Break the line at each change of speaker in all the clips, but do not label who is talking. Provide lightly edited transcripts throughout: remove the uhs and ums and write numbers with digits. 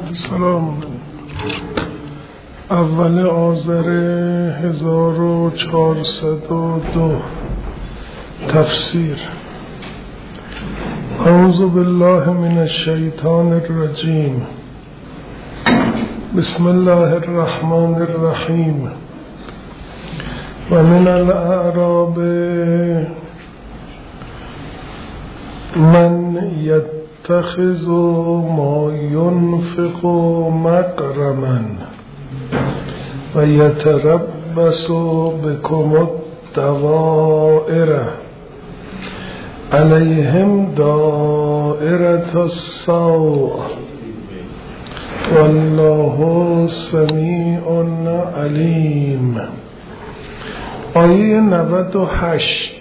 سلام. اول آذر 1402 تفسیر. اعوذ بالله من الشیطان الرجیم. بسم الله الرحمن الرحیم. و من الاعراب من يتخذ ما ينفق مغرما و يتربص بكم الدوائر عليهم دائرة السوء والله سمیع علیم. آیه 98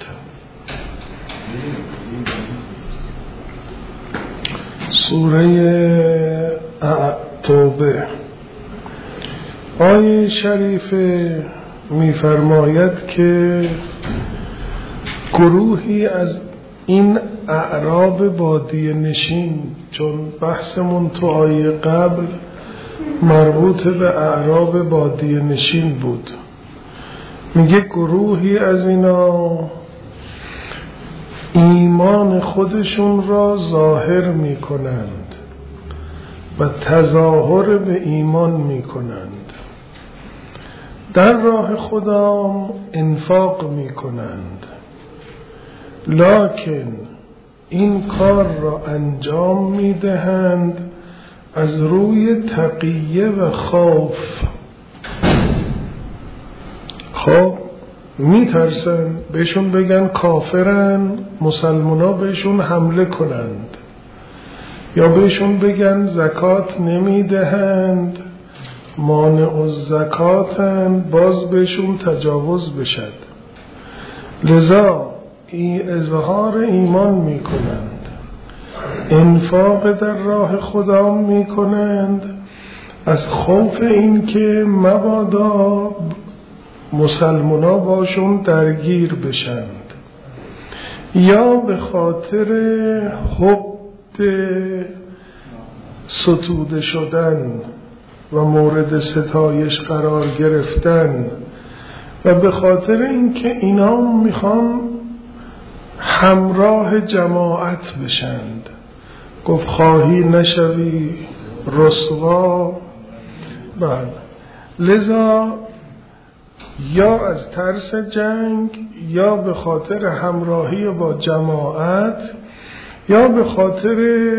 سوره توبه. آیه شریفه می‌فرماید که گروهی از این اعراب بادیه نشین، چون بحثمون تو آیه قبل مربوط به اعراب بادیه نشین بود، میگه گروهی از اینا ایمان خودشون را ظاهر می کنند و تظاهر به ایمان می کنند، در راه خدا انفاق می کنند، لکن این کار را انجام می دهند از روی تقیه و خوف. خب میترسن بهشون بگن کافرن، مسلمانا بهشون حمله کنند، یا بهشون بگن زکات نمیدهند، مانع الزکاتند، باز بهشون تجاوز بشد. لذا اظهار ایمان میکنند، انفاق در راه خدا میکنند از خوف این که مبادا مسلمانا باشون درگیر بشند، یا به خاطر حب ستوده شدن و مورد ستایش قرار گرفتن، و به خاطر اینکه اینا میخوان همراه جماعت بشند. گفت خواهی نشوی رسوا. بله، لذا یا از ترس جنگ، یا به خاطر همراهی با جماعت، یا به خاطر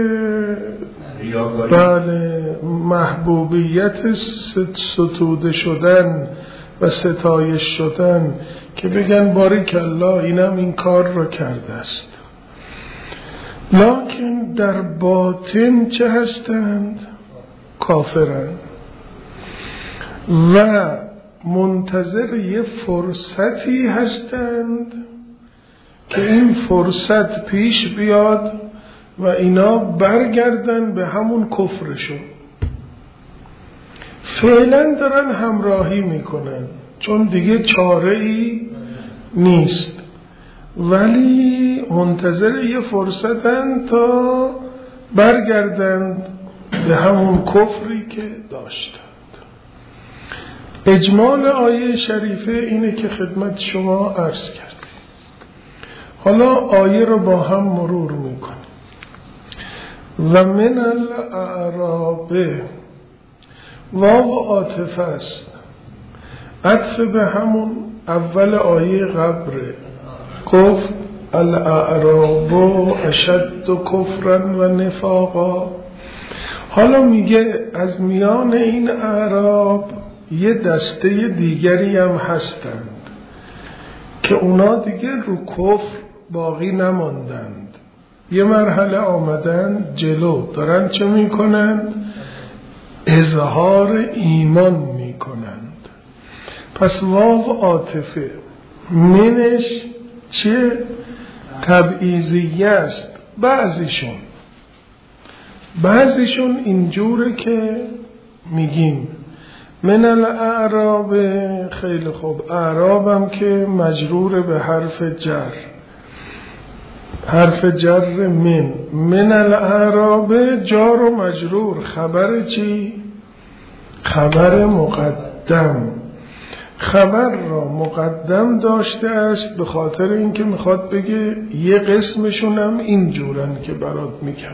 محبوبیت ستوده شدن و ستایش شدن، که بگن بارک الله اینم این کار را کرده است. لکن در باطن چه هستند؟ کافرند و منتظر یه فرصتی هستند که این فرصت پیش بیاد و اینا برگردن به همون کفرشون. فعلا دارن همراهی میکنن چون دیگه چاره ای نیست، ولی منتظر یه فرصتن تا برگردن به همون کفری که داشتن. اجمال آیه شریفه اینه که خدمت شما عرض کردیم. حالا آیه رو با هم مرور میکنیم. و من الاعراب، واو عاطفه است، عطف به همون اول آیه قبره. گفت الاعراب اشد کفرا و نفاقا. حالا میگه از میان این اعراب یه دسته دیگری هم هستند که اونا دیگه رو کفر باقی نماندند، یه مرحله آمدن جلو، دارن چه میکنند؟ اظهار ایمان میکنند. پس واو عاطفه، منش چه؟ تبعیضیه است. بعضیشون اینجوره که میگیم من الاعراب. خیلی خوب، اعرابم که مجرور به حرف جر، حرف جر من الاعراب جار و مجرور. خبر چی؟ خبر مقدم. خبر را مقدم داشته است به خاطر اینکه میخواد بگه یه قسمشونم اینجورن که برات میگم،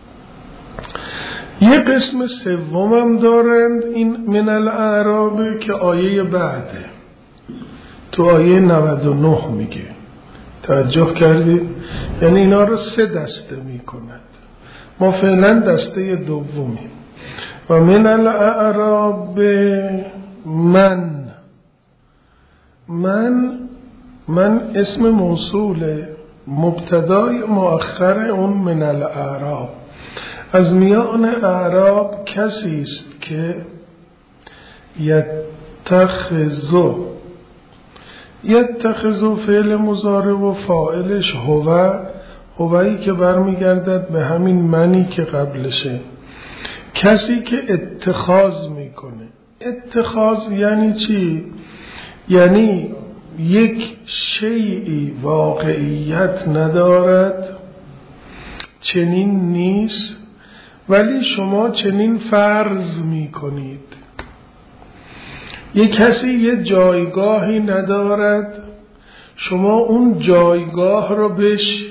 یه قسم سومم دارند این من الاعراب که آیه بعده، تو آیه 99 میگه. توجه کردید؟ یعنی اینا رو 3 دسته میکند. ما فعلا دسته دومیم. و من الاعراب من اسم موصوله، مبتدای مؤخر اون من الاعراب. از میان اعراب کسی است که یتخذو فعل مضارع و فاعلش هوایی که برمیگردد به همین منی که قبلشه. کسی که اتخاذ میکنه. اتخاذ یعنی چی؟ یعنی یک شیئی واقعیت ندارد، چنین نیست، ولی شما چنین فرض میکنید. یک کسی یه جایگاهی ندارد، شما اون جایگاه رو بهش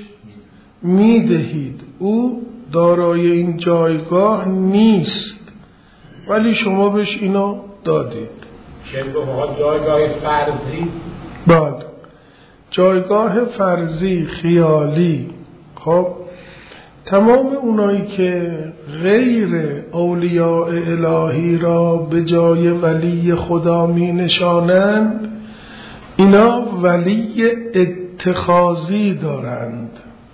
میدهید. او دارای این جایگاه نیست ولی شما بهش اینو دادید.
جایگاه فرضی؟
بله، جایگاه فرضی، خیالی. خب تمام اونایی که غیر اولیاء الهی را به جای ولی خدا می نشانند، اینا ولی اتخاذی دارند.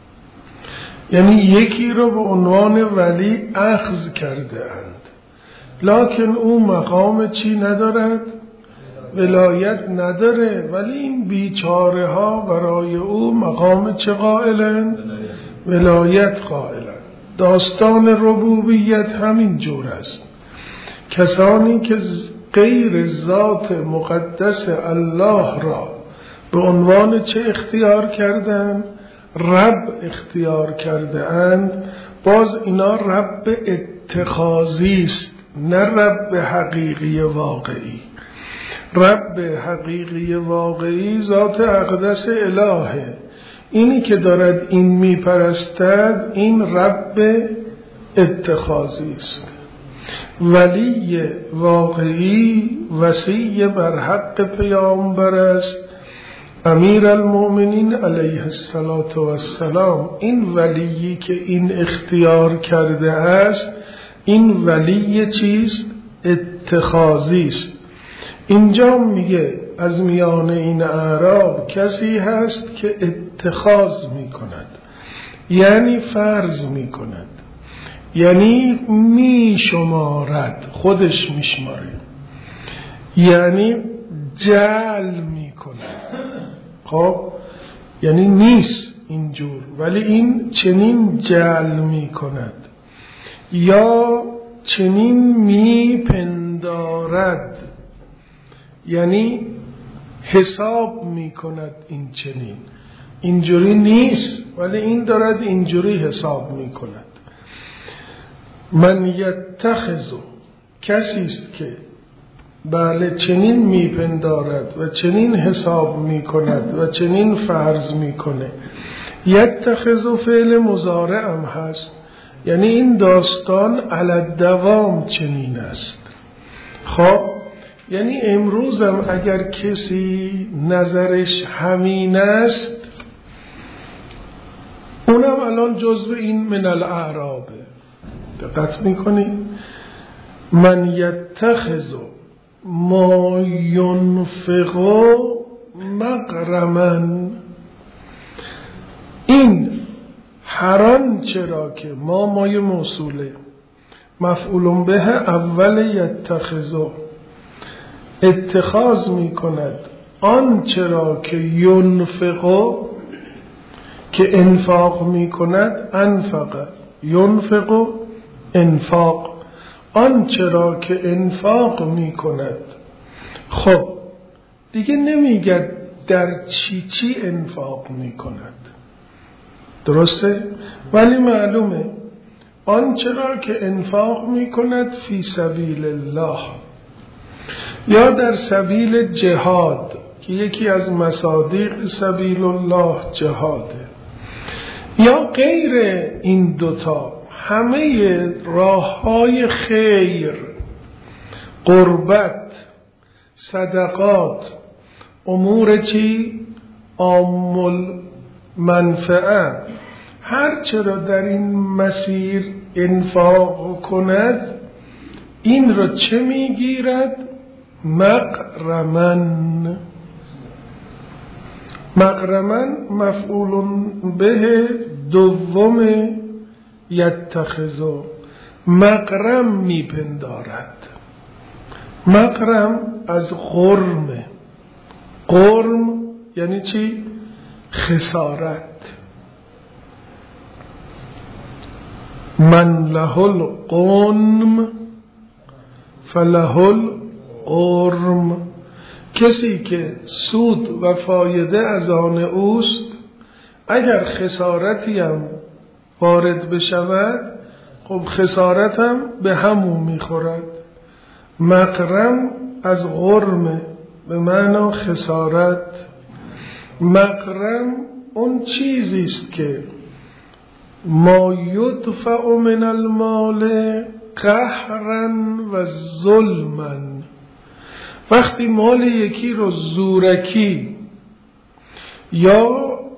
یعنی یکی رو به عنوان ولی اخذ کرده اند، لکن او مقام چی ندارد؟ ولایت نداره، ولی این بیچاره ها برای او مقام چه قائلند؟ ولایت قائلند. داستان ربوبیت همین جور است. کسانی که غیر ذات مقدس الله را به عنوان چه اختیار کردند؟ رب اختیار کرده اند. باز اینا رب اتخاذی است، نه رب حقیقی واقعی. رب حقیقی واقعی ذات اقدس الهه. اینی که دارد این میپرستد این رب اتخاذی است. ولی واقعی وصی بر حق پیامبر است، امیر المؤمنین علیه السلام. این ولی که این اختیار کرده است، این ولی چیست؟ اتخاذی است. اینجا میگه از میان این اعراب کسی هست که اتخاذ میکند، یعنی فرض میکند، یعنی میشمارد، خودش میشماره، یعنی جعل میکند. خب یعنی نیست اینجور، ولی این چنین جعل میکند یا چنین میپندارد، یعنی حساب میکند. این چنین اینجوری نیست، ولی این دارد اینجوری حساب میکند. من یتخذو کسی است که بله چنین میپندارد و چنین حساب میکند و چنین فرض میکنه. یتخذو فعل مضارع هم هست، یعنی این داستان علی الدوام چنین است. خب یعنی امروزم اگر کسی نظرش همین است، اونم الان جزو این من الاعرابه. دقت میکنی؟ من یتخذو ما ینفقو مغرما. این هران چرا که مایه موصوله، مفعول به اول یتخذو اتخاذ می کند. آن چرا که ینفقو که انفاق می کند، انفق ینفقو انفاق. آن چرا که انفاق می کند. خب دیگه نمیگه در چی انفاق می کند. درسته؟ ولی معلومه آنچه را که انفاق میکند فی سبیل الله یا در سبیل جهاد که یکی از مصادیق سبیل الله جهاده یا غیر این دوتا، همه راههای خیر، قربت، صدقات، امور چی؟ عامل منفعه، هر چرا در این مسیر انفاق کند این را چه میگیرد؟ مغرمن. مغرمن مفعول به دوم یتخذو، مغرم میپندارد. مغرم از غرمه. غرم یعنی چی؟ خسارت. من له الغنم فله الغرم، کسی که سود و فایده از آن اوست اگر خسارتی هم وارد بشود خب خسارت هم به همون میخورد. مغرم از غرمه به معنی خسارت. مغرم اون چیزی است که ما یدفع من المال قهرا و ظلما، وقتی مال یکی رو زورکی یا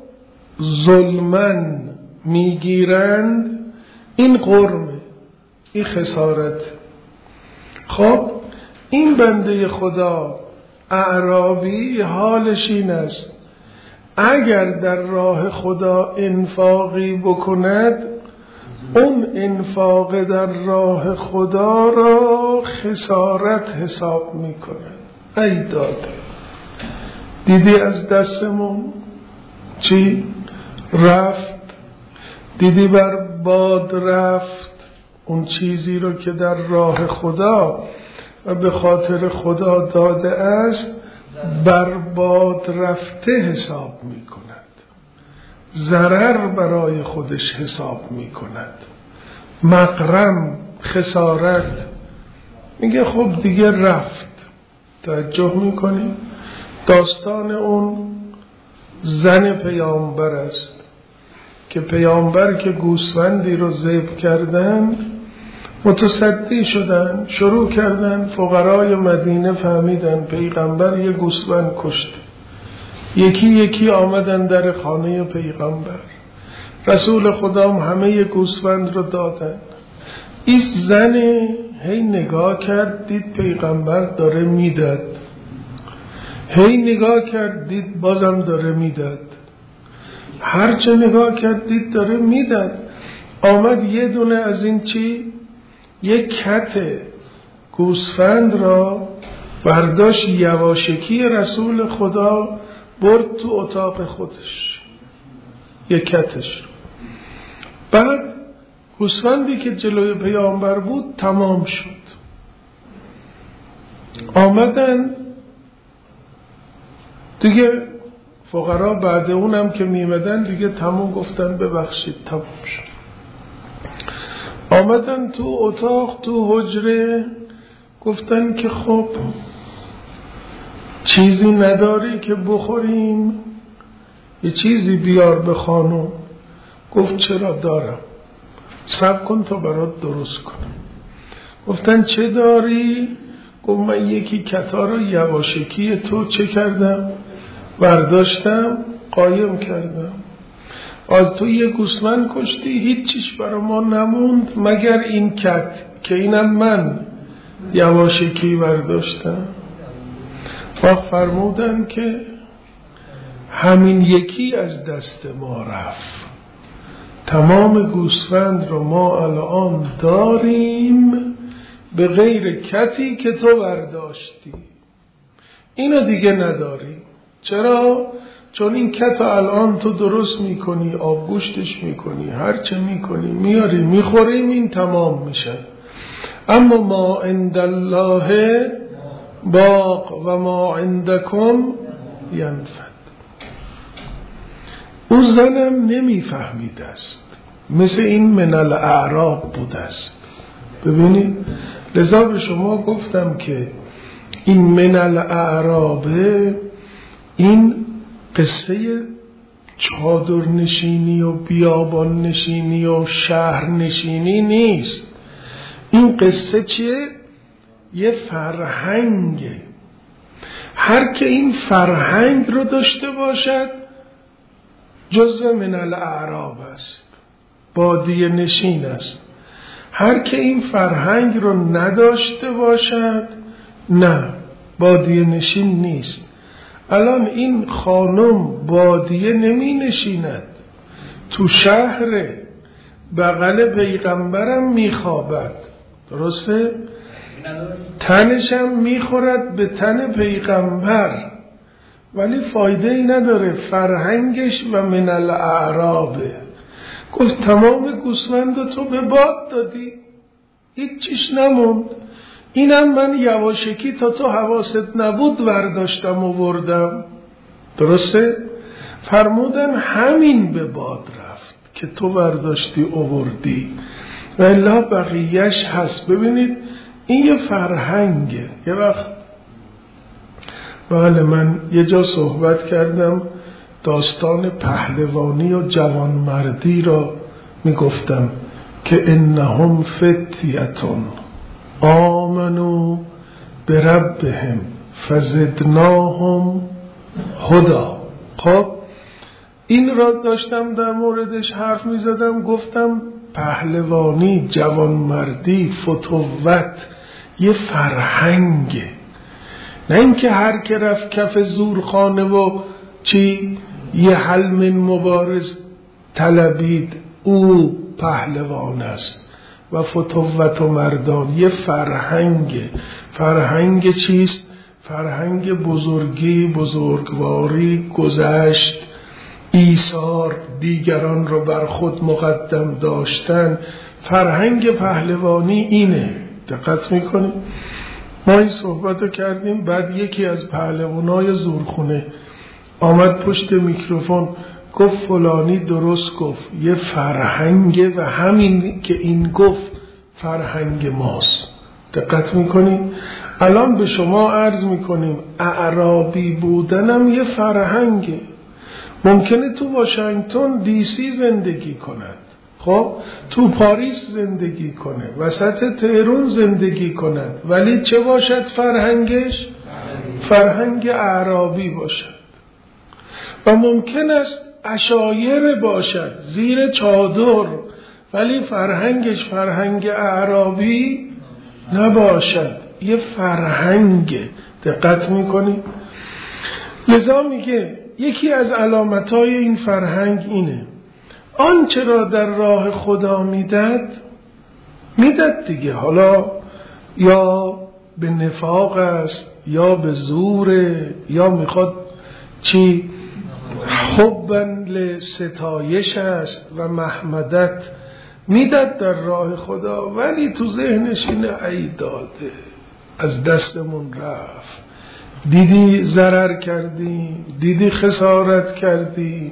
ظلمن میگیرند این غرمه، این خسارت. خب این بنده خدا اعرابی حالش این است اگر در راه خدا انفاقی بکند اون انفاق در راه خدا را خسارت حساب میکند. ای داده، دیدی از دستمون چی رفت؟ دیدی بر باد رفت اون چیزی رو که در راه خدا و به خاطر خدا داده است بر باد رفته حساب می کند، ضرر برای خودش حساب می کند. مغرم خسارت، میگه خب دیگه رفت. توجه می کنی؟ داستان اون زن پیامبر است که پیامبر که گوسفندی رو ذبح کردن متصدی شدن، شروع کردن، فقرای مدینه فهمیدن پیغمبر یه گوسفند کشته، یکی یکی آمدن در خانه پیغمبر، رسول خدا همه گوسفند رو دادن. این زن هی نگاه کرد دید پیغمبر داره میداد، هی نگاه کرد دید بازم داره میداد، هرچه نگاه کرد دید داره میداد. آمد یه دونه از این چی؟ یک کت گوسفند را برداشت، یواشکی رسول خدا برد تو اتاق خودش، یک کتش. بعد گوسفندی که جلوی پیامبر بود تمام شد. آمدن دیگه فقرا بعد اونم که میمدن دیگه تمام گفتن ببخشید تمام شد. آمدن تو اتاق تو حجره گفتن که خب چیزی نداری که بخوریم؟ یه چیزی بیار به خانم. گفت چرا دارم، صبر کن تا برات درست کنم. گفتن چه داری؟ گفت من یکی کتا رو یواشکی تو چه کردم؟ برداشتم قایم کردم. از تو یه گوسفند کشتی، هیچ چیز برای ما نموند مگر این کت که اینم من یواشکی برداشتم. و فرمودن که همین یکی از دست ما رفت، تمام گوسفند رو ما الان داریم به غیر کتی که تو برداشتی، اینو دیگه نداریم. چرا؟ چون این کت الان تو درست میکنی، آبگوشتش میکنی، هرچه میکنی میاری میخوریم، این تمام میشه. اما ما عند الله باق و ما عندکم ینفد. او زنم نمیفهمیده است، مثل این من الاعراب بوده است. ببینید لذا به شما گفتم که این من الاعرابه این قصه چادر نشینی و بیابان نشینی و شهر نشینی نیست. این قصه چیه؟ یه فرهنگه. هر که این فرهنگ رو داشته باشد جزو من الاعراب است، بادیه نشین است. هر که این فرهنگ رو نداشته باشد نه، بادیه نشین نیست. الان این خانم بادیه نمی نشیند، تو شهر بغل پیغمبرم می خوابد، درسته؟ تنشم می خورد به تن پیغمبر، ولی فایده ای نداره، فرهنگش و من الاعرابه. گفت تمام گوسفند تو به باد دادی، هیچ چیش نموند. اینم من یواشکی تا تو حواست نبود ورداشتم و بردم، درسته؟ فرمودن همین به باد رفت که تو ورداشتی و بردی و الا بقیهش هست. ببینید این یه فرهنگه. یه وقت بله من یه جا صحبت کردم، داستان پهلوانی و جوانمردی را میگفتم که انهم فتیتون آمنوا بربهم فزدناهم هدی. خب این را داشتم در موردش حرف می زدم، گفتم پهلوانی، جوانمردی، فتوت یه فرهنگه، نه اینکه هر که رفت کف زورخانه و چی یه حل من مبارز طلبید او پهلوان است. و فتوت و مردان یه فرهنگه. فرهنگ چیست؟ فرهنگ بزرگی، بزرگواری، گذشت، ایثار، دیگران رو بر خود مقدم داشتن. فرهنگ پهلوانی اینه. دقت میکنیم؟ ما این صحبت رو کردیم، بعد یکی از پهلوانای زورخونه آمد پشت میکروفون گفت فلانی درست گفت، یه فرهنگه و همین که این گفت فرهنگ ماست. دقت میکنیم؟ الان به شما عرض میکنیم اعرابی بودنم یه فرهنگه. ممکنه تو واشنگتن دی سی زندگی کند، خب تو پاریس زندگی کنه، وسط تهران زندگی کند، ولی چه باشد فرهنگش؟ فرهنگ اعرابی باشد. و ممکن است عشایر باشد زیر چادر، ولی فرهنگش فرهنگ اعرابی نباشد، یه فرهنگ. دقت میکنی؟ لذا میگه یکی از علامتهای این فرهنگ اینه آنچه را در راه خدا میداد دیگه، حالا یا به نفاق است یا به زوره یا میخواد چی حبن لستایش است و محمدت میداد در راه خدا، ولی تو ذهنش اینه ای داده از دستمون رفت، دیدی ضرر کردیم، دیدی خسارت کردیم.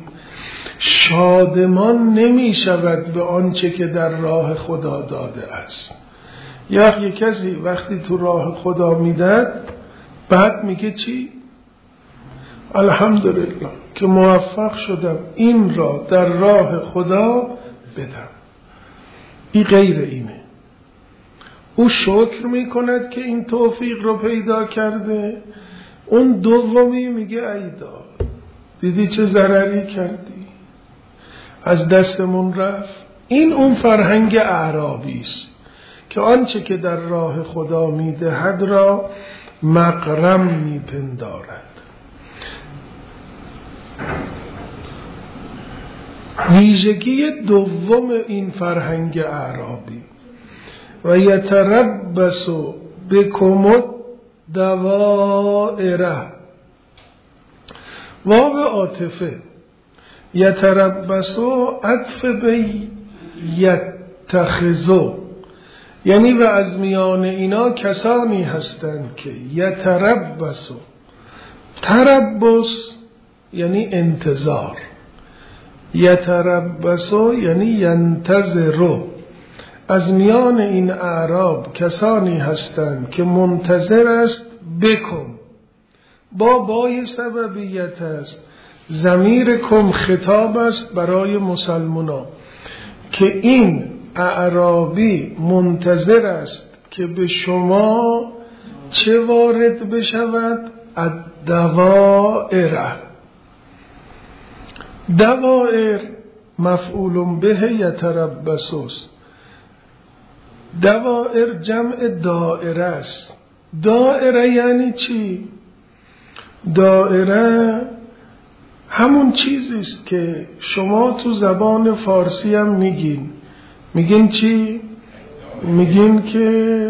شادمان نمی شود به آنچه که در راه خدا داده است. یک کسی وقتی تو راه خدا میداد بعد میگه چی؟ الحمدلله که موفق شدم این را در راه خدا بدم. این غیر اینه. او شکر میکند که این توفیق رو پیدا کرده. اون دومی میگه ای داد، دیدی چه ضرری کردی، از دستمون رفت. این اون فرهنگ اعرابی است که آنچه که در راه خدا میدهد را مغرم میپندارد. ویژگی دوم این فرهنگ اعرابی و یتربص بکم دوائره، واو عاطفه، یتربص عطف به یتخذو، یعنی و از میان اینا کسانی هستند که یتربص، تربص یعنی انتظار، یتربصوا یعنی ینتظروا، از میان این اعراب کسانی هستند که منتظر است بکن، با بای سببیت است، ضمیر کم خطاب است برای مسلمانان که این اعرابی منتظر است که به شما چه وارد بشود؟ الدوائر، دوائر مفعول به یتربصوا، دوائر جمع دائره است. دائره یعنی چی؟ دائره همون چیزی است که شما تو زبان فارسی هم میگین چی؟ میگین که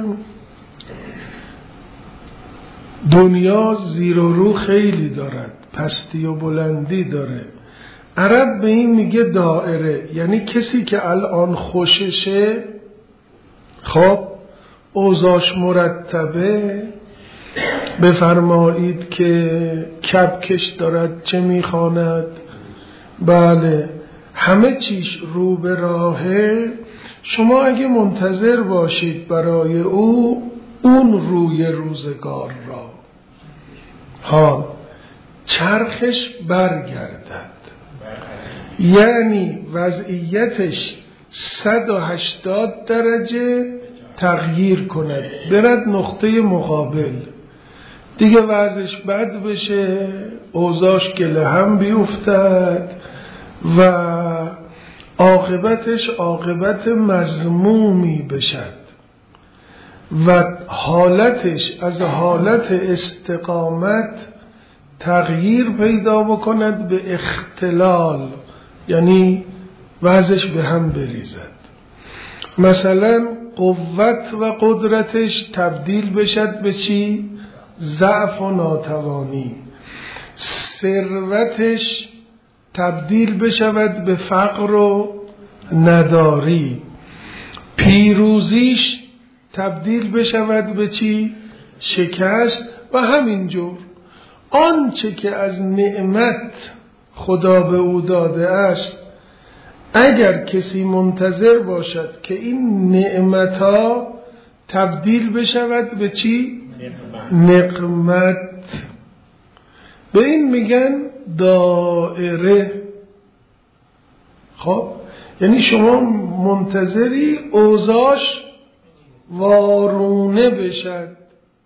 دنیا زیر و رو خیلی دارد، پستی و بلندی داره. عرب به این میگه دائره، یعنی کسی که الان خوششه، خب اوضاعش مرتبه، بفرمایید که کبکش دارد چه میخواند، بله همه چیش رو به راهه، شما اگه منتظر باشید برای اون روی روزگار را چرخش برگردد، یعنی وضعیتش 180 درجه تغییر کند، برد نقطه مقابل، دیگه وضعش بد بشه، اوضاعش گله هم بیفتد و عاقبتش عاقبت مذمومی بشد و حالتش از حالت استقامت تغییر پیدا بکند به اختلال، یعنی وضعش به هم بریزد. مثلا قوت و قدرتش تبدیل بشد به چی؟ ضعف و ناتوانی. ثروتش تبدیل بشود به فقر و نداری. پیروزیش تبدیل بشود به چی؟ شکست. و همینجور آنچه که از نعمت خدا به او داده است، اگر کسی منتظر باشد که این نعمتها تبدیل بشود به چی؟ نقمت. به این میگن دائره. خب یعنی شما منتظری اوضاعش وارونه بشد،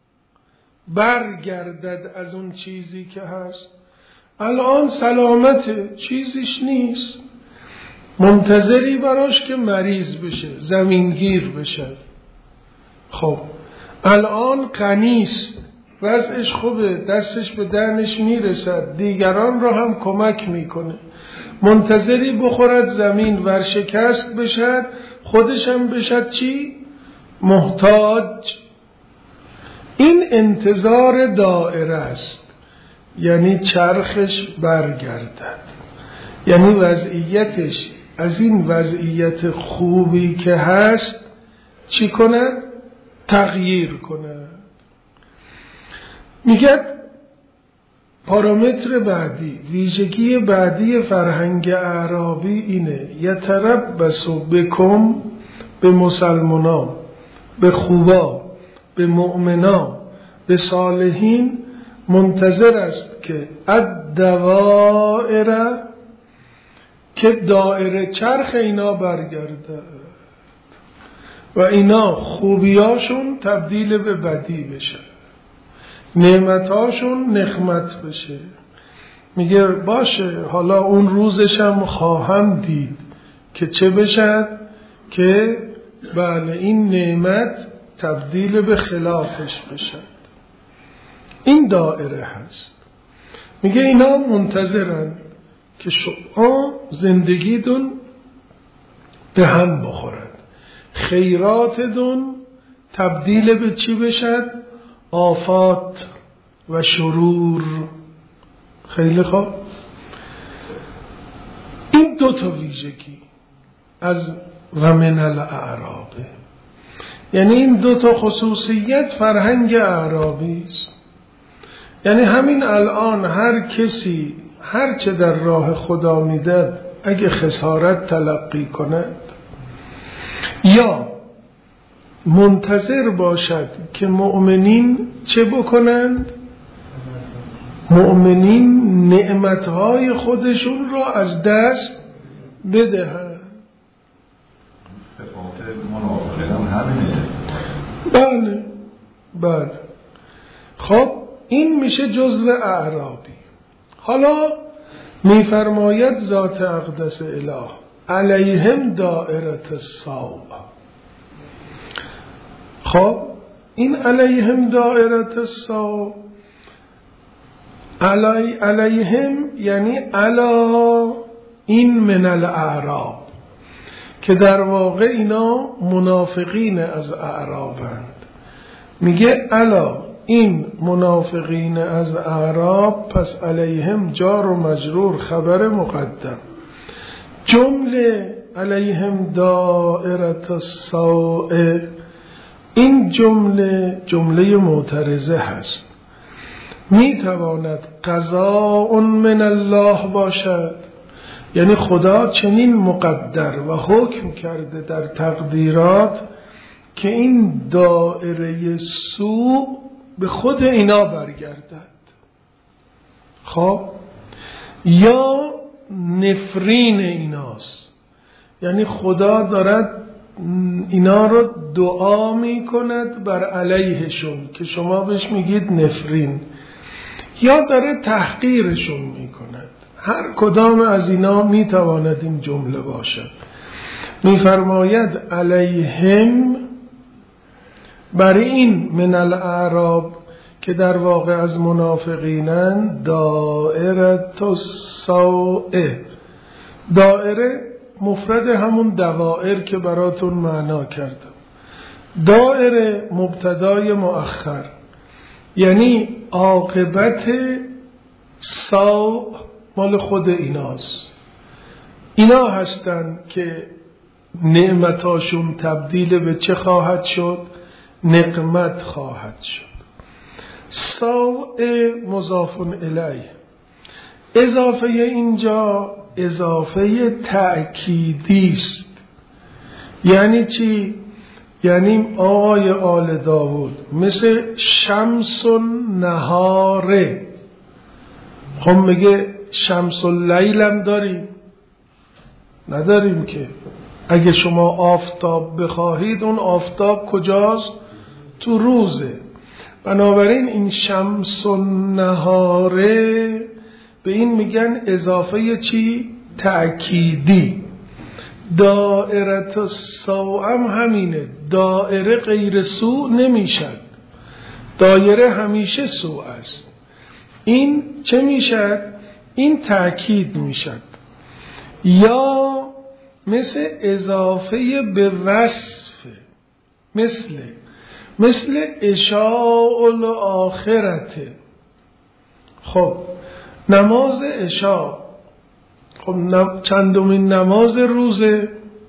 برگردد از اون چیزی که هست. الان سلامته، چیزیش نیست، منتظری براش که مریض بشه، زمینگیر بشه. خب الان غنیست، وضعش خوبه، دستش به دهنش میرسد، دیگران رو هم کمک میکنه، منتظری بخورد زمین ورشکست بشد، خودش هم بشد چی؟ محتاج. این انتظار دائره است، یعنی چرخش برگردد، یعنی وضعیتش از این وضعیت خوبی که هست چی کند؟ تغییر کند. میگه پارامتر بعدی، ویژگی بعدی فرهنگ اعرابی اینه: یتربص بکم، به مسلمانان، به خوبا، به مؤمنان، به صالحین منتظر است که الدوائر، که دائره چرخ اینا برگرده و اینا خوبیاشون تبدیل به بدی بشه، نعمتاشون نقمت بشه. میگه باشه، حالا اون روزشم خواهم دید که چه بشد؟ که بله این نعمت تبدیل به خلافش بشد. این دائره هست. میگه اینا منتظرن که شما زندگیتون به هم بخورد، خیراتتون تبدیل به چی بشد؟ آفات و شرور. خیلی خوب. این دو تا ویژگی از و من الاعرابه، یعنی این دو تا خصوصیت فرهنگ اعرابی است. یعنی همین الان هر کسی هر چه در راه خدا میده اگه خسارت تلقی کند یا منتظر باشد که مؤمنین چه بکنند؟ مؤمنین نعمتهای خودشون را از دست بدهند. بله بله. خب این میشه جزو اعرابی. حالا میفرماید ذات اقدس اله علیهم دائرة السوء. خب این علیهم دائرة السوء، علیهم یعنی علا این من الاعراب، که در واقع اینا منافقین از اعرابند. میگه علا این منافقین از اعراب، پس علیهم جار و مجرور خبر مقدم. جمله علیهم دائرة السوء، این جمله معترضه هست. میتواند قضاء من الله باشد، یعنی خدا چنین مقدر و حکم کرده در تقدیرات که این دائره سوء به خود اینا برگردد. خب یا نفرین ایناست، یعنی خدا دارد اینا رو دعا می کند بر علیهشون که شما بهش میگید نفرین، یا داره تحقیرشون می کند. هر کدام از اینا می تواند این جمله باشد. می فرماید علیهم، برای این من الاعراب که در واقع از منافقینن، دائره السوء. دائره مفرد همون دوائر که براتون معنا کردم. دائره مبتدای مؤخر، یعنی عاقبت سوء مال خود ایناست. اینا هستن که نعمتاشون تبدیل به چه خواهد شد؟ نقمت خواهد شد. سوء مضاف الیه. اضافه اینجا اضافه تأکیدی است. یعنی چی؟ یعنی آقای آل داوود مثل شمس النهاره. خب میگه شمس اللیل هم داریم؟ نداریم که. اگه شما آفتاب بخواهید اون آفتاب کجاست؟ تو روزه. بنابراین این شمس النهاره به این میگن اضافه چی؟ تأکیدی. دائرة السوء هم همینه. دائره غیر سوء نمیشد، دایره همیشه سوء است. این چه میشد؟ این تأکید میشد. یا مثل اضافه به وصف، مثل عشاء الاخرته. خب نماز عشاء، خب چندمین نماز روزه؟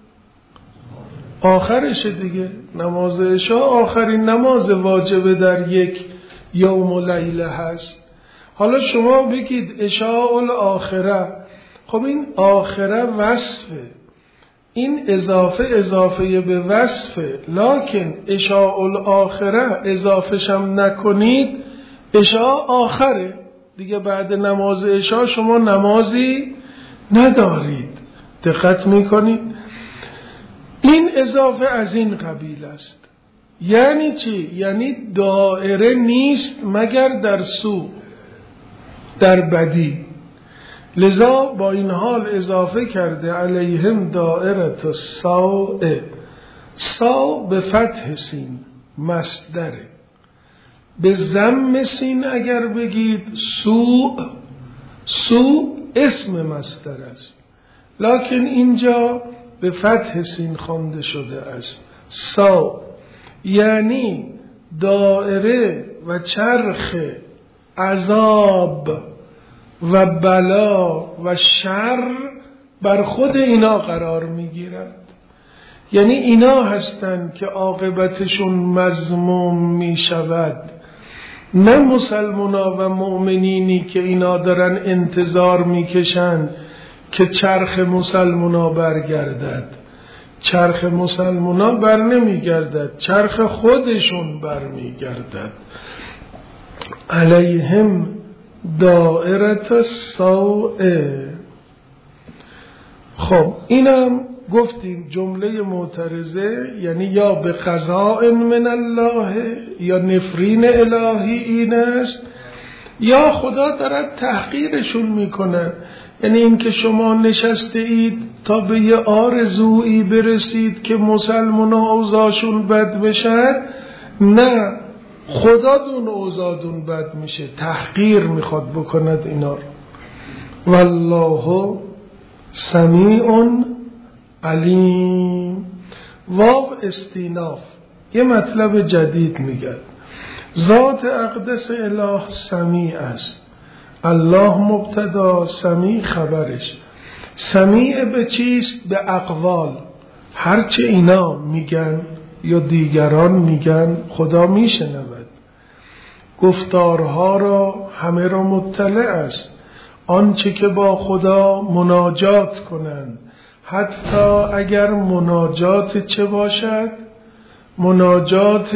آخرشه دیگه. نماز عشاء آخرین نماز واجبه در یک یوم و لیله هست. حالا شما بگید عشاء الاخره، خب این آخره وصفه، این اضافه به وصفه. لکن عشاء الاخره اضافه شم نکنید، عشاء آخره دیگه. بعد نماز عشاء شما نمازی ندارید. دقت میکنید؟ این اضافه از این قبیل است. یعنی چی؟ یعنی دائره نیست مگر در سوء، در بدی. لذا با این حال اضافه کرده علیهم دائرة السوء. سوء به فتح سین مصدره، به ضم سین اگر بگید سوء اسم مصدر است، لکن اینجا به فتح سین خوانده شده است. سوء یعنی دائره و چرخ عذاب و بلا و شر بر خود اینا قرار میگیرد. یعنی اینا هستند که عاقبتشون مذموم می شود، نه مسلمانا و مؤمنینی که اینا دارن انتظار میکشن که چرخ مسلمونا برگردد. چرخ مسلمونا بر نمیگردد، چرخ خودشون بر میگردد. علیهم دائرة السوء. خب اینم گفتیم جمله معترضه، یعنی یا به قضاء من الله یا نفرین الهی این است، یا خدا دارد تحقیرشون میکنه. یعنی این که شما نشسته اید تا به یه آرزویی برسید که مسلمان اوضاعشون بد بشد، نه، خدا دون اوضاعدون بد میشه، تحقیر میخواد بکند اینا رو. والله سمیع علیم. واو استیناف یه مطلب جدید میگه. ذات اقدس اله سمیع است. الله مبتدا، سمیع خبرش. سمیع به چیست؟ به اقوال. هرچه اینا میگن یا دیگران میگن خدا میشنود. گفتارها را همه را مطلع است. آنچه که با خدا مناجات کنند، حتی اگر مناجات چه باشد؟ مناجات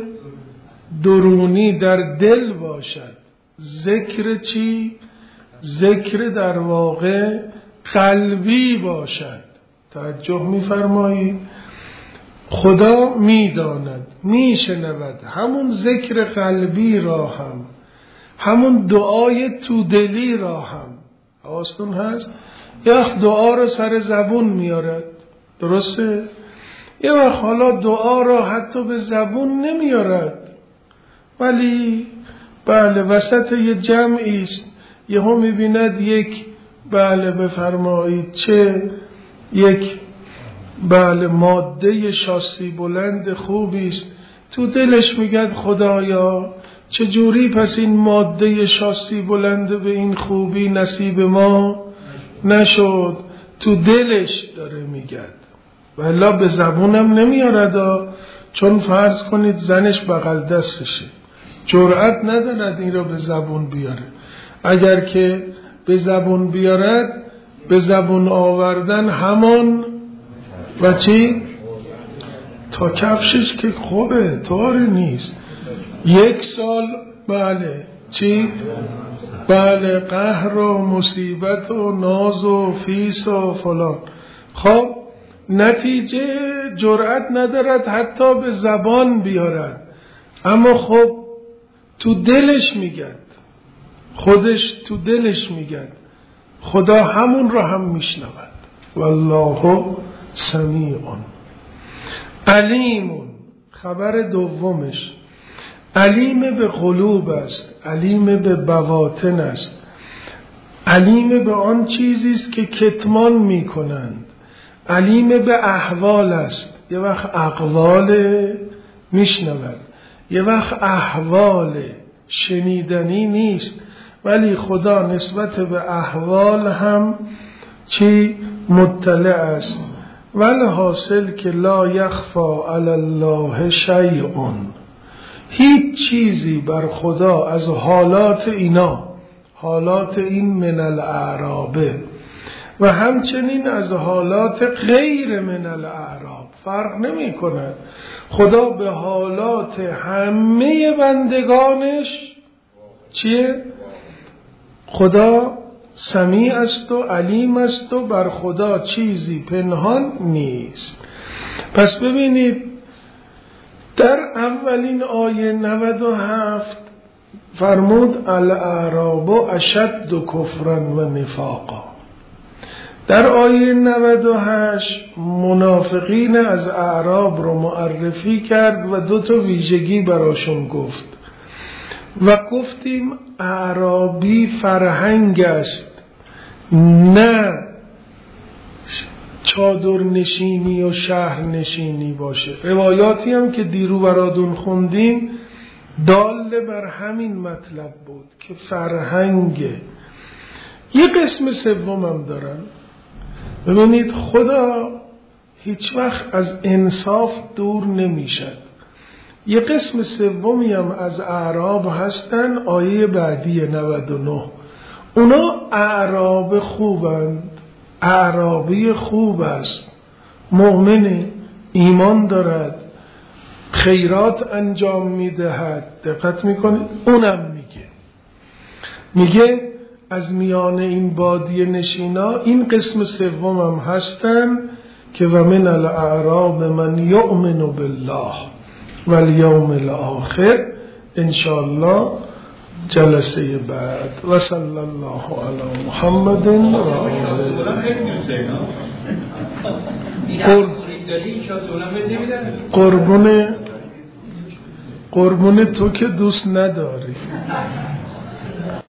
درونی در دل باشد. ذکر چی؟ ذکر در واقع قلبی باشد. توجه می‌فرمایید؟ خدا می‌داند، می‌شنود همون ذکر قلبی را هم، همون دعای تو دلی را هم. حواستون هست؟ یه وقت دعا را سر زبون میارد، درسته؟ یه وقت حالا دعا را حتی به زبون نمیارد، ولی بله وسط یه جمعی است، یهو میبیند یک بله بفرمایید چه یک بله ماده شاسی بلند خوبی است، تو دلش میگه خدایا چجوری پس این ماده شاسی بلند به این خوبی نصیب ما نشد. تو دلش داره میگد، والا به زبونم نمیارد، چون فرض کنید زنش بغل دستشه، جرأت ندارد این را به زبون بیاره. اگر که به زبون بیارد، به زبون آوردن همان و چی؟ تا کفشش که خوبه طوری نیست، 1 سال بله چی؟ بله قهر و مصیبت و ناز و فیس و فلان. خب نتیجه جرأت ندارد حتی به زبان بیارد، اما خب تو دلش میگد، خودش تو دلش میگد، خدا همون را هم میشنود. والله سمیع علیم. خبر دومش علیم به قلوب است، علیم به بواطن است، علیم به آن چیزی است که کتمان میکنند، علیم به احوال است. یه وقت اقوال میشنود، یه وقت احوال شنیدنی نیست، ولی خدا نسبت به احوال هم چی مطلع است. ولی حاصل که لا یخفا علی الله شیء، هیچ چیزی بر خدا از حالات اینا، حالات این من الاعرابه و همچنین از حالات غیر من الاعراب فرق نمی کند. خدا به حالات همه بندگانش چیه؟ خدا سمیع است و علیم است و بر خدا چیزی پنهان نیست. پس ببینید در اولین آیه 97 فرمود الاعراب اشد کفرا و نفاقا. در آیه 98 منافقین از اعراب رو معرفی کرد و 2 ویژگی براشون گفت و گفتیم اعرابی فرهنگ است، نه چادر نشینی و شهر نشینی باشه. روایاتی هم که دیرو برادون خوندیم دال بر همین مطلب بود که فرهنگه. یه قسم سوم هم دارن. ببینید خدا هیچ وقت از انصاف دور نمیشد. یه قسم سومی هم از اعراب هستن، آیه بعدی 99. اونا اعراب خوبند، اعرابی خوب است، مؤمن، ایمان دارد، خیرات انجام میدهد. دقت میکنید اونم میگه از میان این بادیه نشینا این قسم سوم هم هستن که و من الاعراب من یؤمن بالله والیوم الاخر. انشاءالله جلسه بعد. و صلی الله علی محمد و آله. قربون تو که دوست نداری.